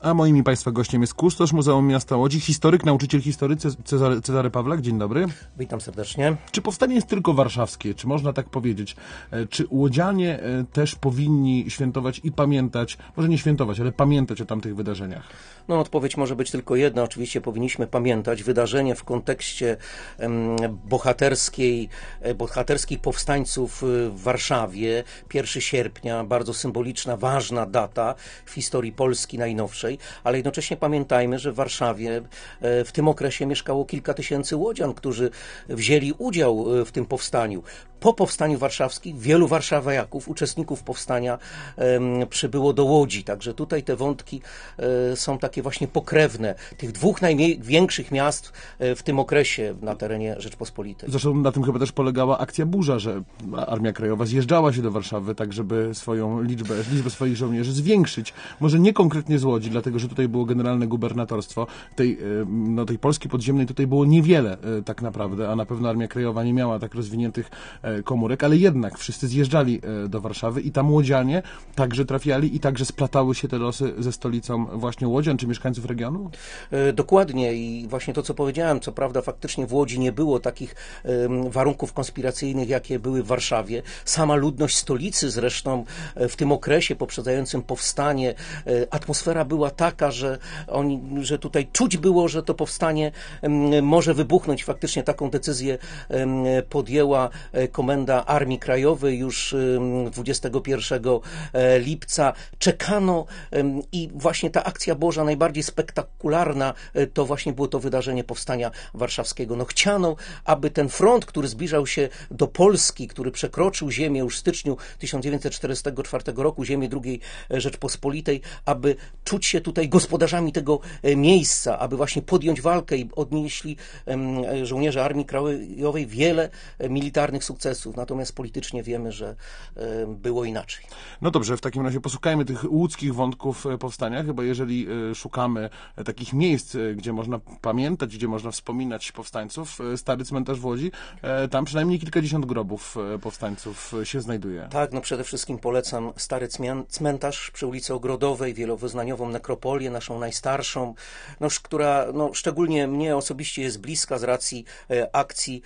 A moim i Państwa gościem jest kustosz Muzeum Miasta Łodzi, historyk, nauczyciel historii Cezary Pawlak. Dzień dobry. Witam serdecznie. Czy powstanie jest tylko warszawskie? Czy można tak powiedzieć? Czy łodzianie też powinni świętować i pamiętać, może nie świętować, ale pamiętać o tamtych wydarzeniach? No, odpowiedź może być tylko jedna. Oczywiście powinniśmy pamiętać wydarzenie w kontekście bohaterskich powstańców w Warszawie. 1 sierpnia, bardzo symboliczna, ważna data w historii Polski najnowszej, ale jednocześnie pamiętajmy, że w Warszawie w tym okresie mieszkało kilka tysięcy łodzian, którzy wzięli udział w tym powstaniu. Po powstaniu warszawskim wielu warszawiaków, uczestników powstania przybyło do Łodzi, także tutaj te wątki są takie właśnie pokrewne tych dwóch największych miast w tym okresie na terenie Rzeczpospolitej. Zresztą na tym chyba też polegała akcja Burza, że Armia Krajowa zjeżdżała się do Warszawy, tak żeby swoją liczbę swoich żołnierzy zwiększyć. Może nie konkretnie z Łodzi, dlatego że tutaj było generalne gubernatorstwo. Tej Polski podziemnej tutaj było niewiele tak naprawdę, a na pewno Armia Krajowa nie miała tak rozwiniętych komórek, ale jednak wszyscy zjeżdżali do Warszawy i tam łodzianie także trafiali i także splatały się te losy ze stolicą właśnie łodzian czy mieszkańców regionu? Dokładnie i właśnie to, co powiedziałem, co prawda faktycznie w Łodzi nie było takich warunków konspiracyjnych, jakie były w Warszawie. Sama ludność stolicy zresztą w tym okresie poprzedzającym powstanie, atmosfera była taka, że tutaj czuć było, że to powstanie może wybuchnąć. Faktycznie taką decyzję podjęła Komenda Armii Krajowej już 21 lipca. Czekano i właśnie ta akcja Boża najbardziej spektakularna to właśnie było to wydarzenie powstania warszawskiego. No chciano, aby ten front, który zbliżał się do Polski, który przekroczył ziemię już w styczniu 1944 roku, ziemię II Rzeczpospolitej, aby czuć się tutaj gospodarzami tego miejsca, aby właśnie podjąć walkę i odnieśli żołnierze Armii Krajowej wiele militarnych sukcesów. Natomiast politycznie wiemy, że było inaczej. No dobrze, w takim razie posłuchajmy tych łódzkich wątków powstania, chyba jeżeli szukamy takich miejsc, gdzie można pamiętać, gdzie można wspominać powstańców, Stary Cmentarz w Łodzi, tam przynajmniej kilkadziesiąt grobów powstańców się znajduje. Tak, no przede wszystkim polecam Stary Cmentarz przy ulicy Ogrodowej, wielowyznaniową nekropolię, naszą najstarszą, która szczególnie mnie osobiście jest bliska z racji akcji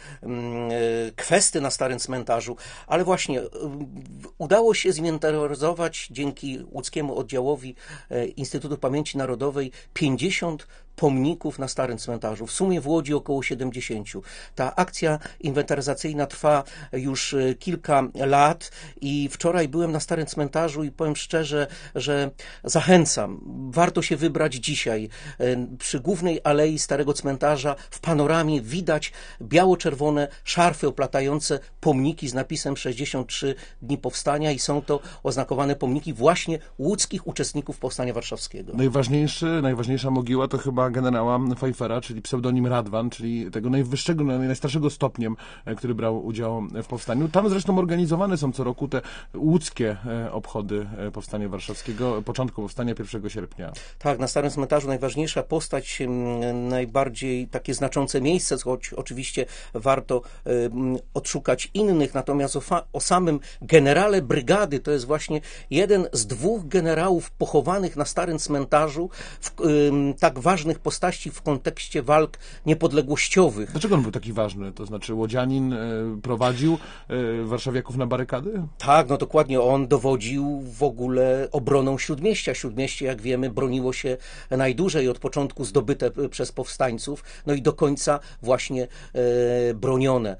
kwesty na Starym Cmentarzu, ale właśnie udało się zinwentaryzować dzięki łódzkiemu oddziałowi Instytutu Pamięci Narodowej 50 pomników na Starym Cmentarzu. W sumie w Łodzi około 70. Ta akcja inwentaryzacyjna trwa już kilka lat i wczoraj byłem na Starym Cmentarzu i powiem szczerze, że zachęcam. Warto się wybrać dzisiaj. Przy głównej alei Starego Cmentarza w panoramie widać biało-czerwone szarfy oplatające pomniki z napisem 63 dni powstania i są to oznakowane pomniki właśnie łódzkich uczestników Powstania Warszawskiego. Najważniejsza mogiła to chyba generała Pfeiffera, czyli pseudonim Radwan, czyli tego najwyższego, najstarszego stopniem, który brał udział w powstaniu. Tam zresztą organizowane są co roku te łódzkie obchody Powstania Warszawskiego, początku powstania 1 sierpnia. Tak, na Starym Cmentarzu najważniejsza postać, najbardziej takie znaczące miejsce, choć oczywiście warto odszukać innych, natomiast o samym generale brygady, to jest właśnie jeden z 2 generałów pochowanych na Starym Cmentarzu w tak ważnych postaci w kontekście walk niepodległościowych. Dlaczego on był taki ważny? To znaczy łodzianin prowadził warszawiaków na barykady? Tak, no dokładnie. On dowodził w ogóle obroną Śródmieścia. Śródmieście, jak wiemy, broniło się najdłużej od początku zdobyte przez powstańców, no i do końca właśnie bronione.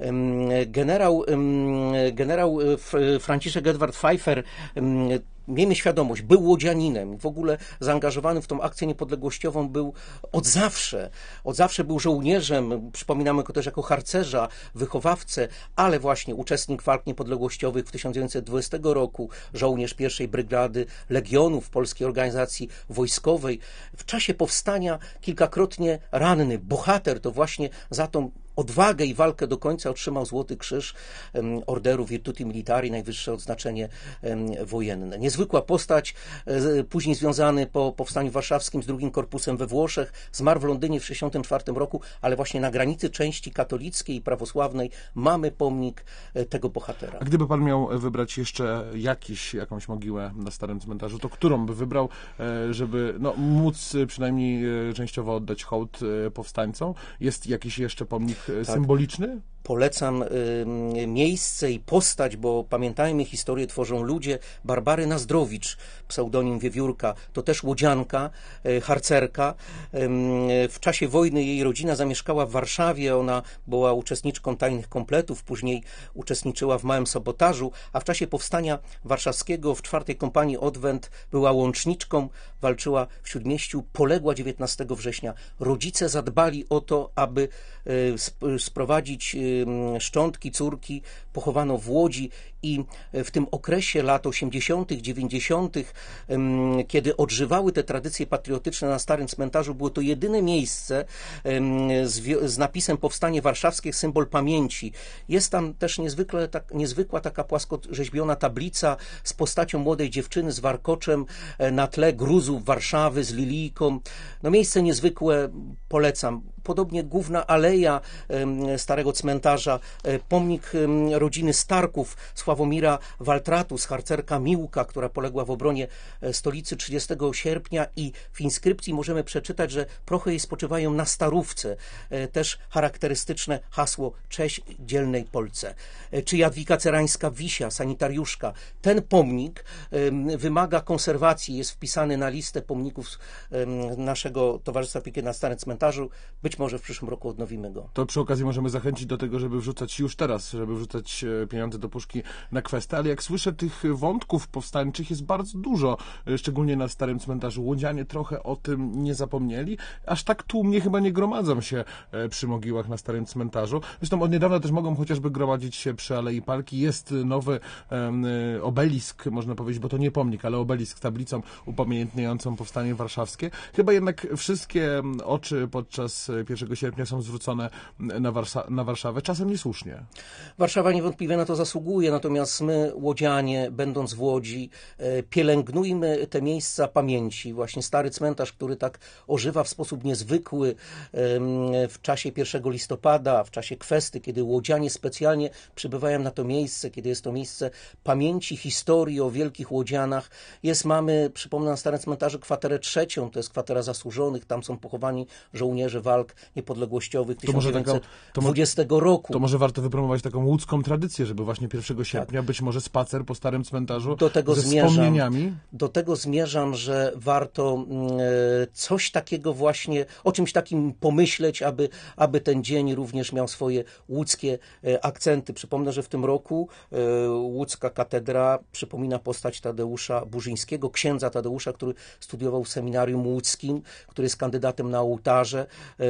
Generał Franciszek Edward Pfeiffer, miejmy świadomość, był łodzianinem. W ogóle zaangażowany w tą akcję niepodległościową był od zawsze. Od zawsze był żołnierzem. Przypominamy go też jako harcerza, wychowawcę, ale właśnie uczestnik walk niepodległościowych w 1920 roku, żołnierz 1. Brygady Legionów Polskiej Organizacji Wojskowej. W czasie powstania kilkakrotnie ranny. Bohater to właśnie za tą odwagę i walkę do końca otrzymał Złoty Krzyż Orderu Virtuti Militari, najwyższe odznaczenie wojenne. Niezwykła postać, później związany po Powstaniu Warszawskim z II Korpusem we Włoszech, zmarł w Londynie w 1964 roku, ale właśnie na granicy części katolickiej i prawosławnej mamy pomnik tego bohatera. A gdyby pan miał wybrać jeszcze jakąś mogiłę na Starym Cmentarzu, to którą by wybrał, żeby móc przynajmniej częściowo oddać hołd powstańcom? Jest jakiś jeszcze pomnik symboliczny? Polecam miejsce i postać, bo pamiętajmy, historię tworzą ludzie. Barbary Nazdrowicz, pseudonim Wiewiórka, to też łodzianka, harcerka. W czasie wojny jej rodzina zamieszkała w Warszawie, ona była uczestniczką tajnych kompletów, później uczestniczyła w Małym Sabotażu, a w czasie powstania warszawskiego w 4. kompanii Odwent była łączniczką, walczyła w Śródmieściu, poległa 19 września. Rodzice zadbali o to, aby sprowadzić szczątki córki, pochowano w Łodzi i w tym okresie lat 80., 90., kiedy odżywały te tradycje patriotyczne na Starym Cmentarzu, było to jedyne miejsce z napisem Powstanie Warszawskie, symbol pamięci. Jest tam też niezwykła taka płaskorzeźbiona tablica z postacią młodej dziewczyny z warkoczem na tle gruzów Warszawy z lilijką. Miejsce niezwykłe, polecam. Podobnie główna aleja Starego Cmentarza, pomnik rodziny Starków, Sławomira Waltratu, harcerka Miłka, która poległa w obronie stolicy 30 sierpnia i w inskrypcji możemy przeczytać, że prochy jej spoczywają na Starówce. Też charakterystyczne hasło Cześć dzielnej Polce. Czy Jadwiga Cerańska-Wisia, sanitariuszka. Ten pomnik wymaga konserwacji, jest wpisany na listę pomników naszego Towarzystwa Opieki nad Starym Cmentarzem. Być może w przyszłym roku odnowimy go. To przy okazji możemy zachęcić do tego, żeby wrzucać już teraz, żeby wrzucać pieniądze do puszki na kwestię, ale jak słyszę, tych wątków powstańczych jest bardzo dużo, szczególnie na Starym Cmentarzu. Łodzianie trochę o tym nie zapomnieli. Aż tak tłumnie chyba nie gromadzą się przy mogiłach na Starym Cmentarzu. Zresztą od niedawna też mogą chociażby gromadzić się przy Alei Parki. Jest nowy obelisk, można powiedzieć, bo to nie pomnik, ale obelisk z tablicą upamiętniającą Powstanie Warszawskie. Chyba jednak wszystkie oczy podczas 1 sierpnia są zwrócone na Warszawę. Czasem niesłusznie. Warszawa niewątpliwie na to zasługuje, natomiast my, łodzianie, będąc w Łodzi, pielęgnujmy te miejsca pamięci. Właśnie Stary Cmentarz, który tak ożywa w sposób niezwykły w czasie 1 listopada, w czasie kwesty, kiedy łodzianie specjalnie przybywają na to miejsce, kiedy jest to miejsce pamięci, historii o wielkich łodzianach. Mamy, przypomnę, na Starym Cmentarzu kwaterę 3, to jest kwatera zasłużonych, tam są pochowani żołnierze walk niepodległościowych 1920 roku. To może warto wypromować taką łódzką tradycję, żeby właśnie 1 sierpnia być może spacer po Starym Cmentarzu ze wspomnieniami. Do tego zmierzam, że warto coś takiego właśnie, o czymś takim pomyśleć, aby ten dzień również miał swoje łódzkie akcenty. Przypomnę, że w tym roku łódzka katedra przypomina postać Tadeusza Burzyńskiego, księdza Tadeusza, który studiował w seminarium łódzkim, który jest kandydatem na ołtarze,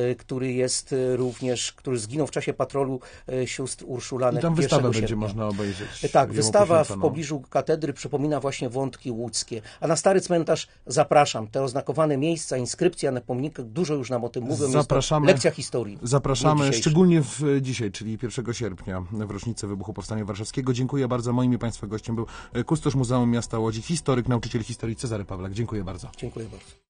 który zginął w czasie patrolu sióstr Urszulanek. I tam wystawę będzie można obejrzeć. Tak, wystawa w pobliżu katedry przypomina właśnie wątki łódzkie. A na Stary Cmentarz zapraszam. Te oznakowane miejsca, inskrypcja na pomnikach, dużo już nam o tym mówią. Zapraszamy. Jest to lekcja historii. Zapraszamy, szczególnie dzisiaj, czyli 1 sierpnia, w rocznicę wybuchu Powstania Warszawskiego. Dziękuję bardzo. Moim i Państwa gościem był kustosz Muzeum Miasta Łodzi, historyk, nauczyciel historii Cezary Pawlak. Dziękuję bardzo. Dziękuję bardzo.